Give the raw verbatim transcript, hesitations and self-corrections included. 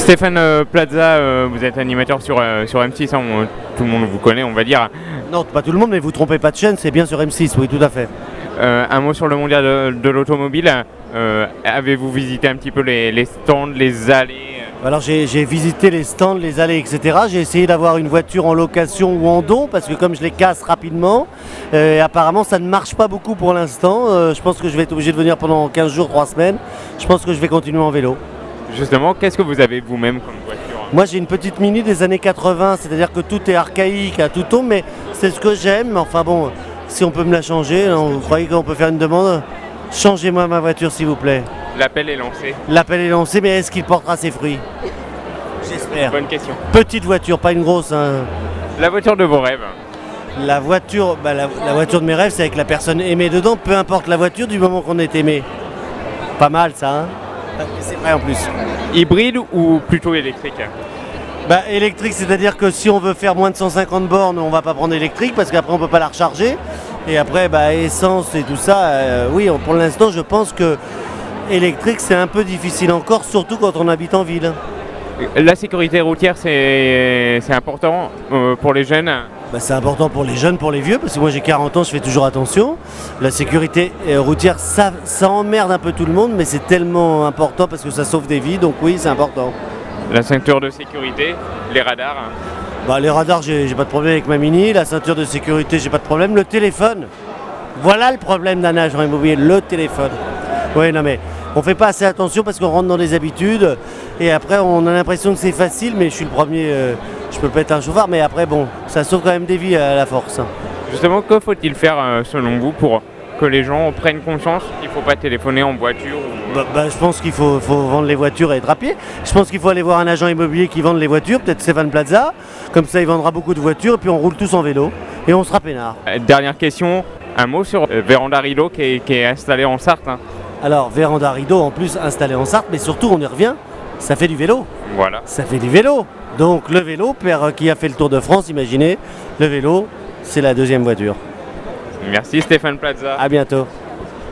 Stéphane euh, Plaza, euh, vous êtes animateur sur, euh, sur M six, hein, on- tout le monde vous connaît, on va dire. Non, pas tout le monde, mais vous trompez pas de chaîne, c'est bien sur M six, oui, tout à fait. Euh, un mot sur le mondial de, de l'automobile. Euh, avez-vous visité un petit peu les, les stands, les allées? Alors j'ai j'ai visité les stands, les allées, et cetera. J'ai essayé d'avoir une voiture en location ou en don, parce que comme je les casse rapidement, euh, et apparemment ça ne marche pas beaucoup pour l'instant. Euh, je pense que je vais être obligé de venir pendant quinze jours, trois semaines. Je pense que je vais continuer en vélo. Justement, qu'est-ce que vous avez vous-même comme voiture? Moi j'ai une petite Mini des années quatre-vingts, c'est-à-dire que tout est archaïque, à tout tombe, mais c'est ce que j'aime. Mais enfin bon, si on peut me la changer, hein, vous croyez qu'on peut faire une demande? Changez-moi ma voiture s'il vous plaît. L'appel est lancé. L'appel est lancé, mais est-ce qu'il portera ses fruits? J'espère. Bonne question. Petite voiture, pas une grosse. Hein. La voiture de vos rêves? La voiture, bah, la, la voiture de mes rêves, c'est avec la personne aimée dedans, peu importe la voiture, du moment qu'on est aimé. Pas mal ça, hein? C'est vrai en plus. Hybride ou plutôt électrique? Bah, électrique, c'est-à-dire que si on veut faire moins de cent cinquante bornes, on va pas prendre électrique parce qu'après on peut pas la recharger. Et après, bah, essence et tout ça, euh, oui, on- pour l'instant, je pense que électrique, c'est un peu difficile encore, surtout quand on habite en ville. La sécurité routière, c'est c'est important euh, pour les jeunes. Bah, c'est important pour les jeunes, pour les vieux, parce que moi j'ai quarante ans, je fais toujours attention. La sécurité euh, routière, ça, ça emmerde un peu tout le monde, mais c'est tellement important parce que ça sauve des vies, donc oui, c'est important. La ceinture de sécurité, les radars. Bah, les radars, j'ai j'ai pas de problème avec ma Mini, la ceinture de sécurité, j'ai pas de problème. Le téléphone, voilà le problème d'un agent immobilier, le téléphone. Oui, non mais on fait pas assez attention parce qu'on rentre dans des habitudes et après on a l'impression que c'est facile, mais je suis le premier, euh, je peux pas être un chauffard, mais après bon, ça sauve quand même des vies à la force. Justement, que faut-il faire euh, selon vous pour que les gens prennent conscience qu'il ne faut pas téléphoner en voiture ou... Bah, bah, je pense qu'il faut, faut vendre les voitures et être à pied. Je pense qu'il faut aller voir un agent immobilier qui vende les voitures, peut-être Stéphane Plaza, comme ça il vendra beaucoup de voitures et puis on roule tous en vélo et on sera peinard. Euh, Dernière question, un mot sur euh, Véranda Rideau qui est, qui est installé en Sarthe. hein. Alors Véranda Rideau en plus installé en Sarthe, mais surtout on y revient, ça fait du vélo. Voilà. Ça fait du vélo. Donc le vélo, père qui a fait le Tour de France, imaginez, le vélo, c'est la deuxième voiture. Merci Stéphane Plaza. À bientôt.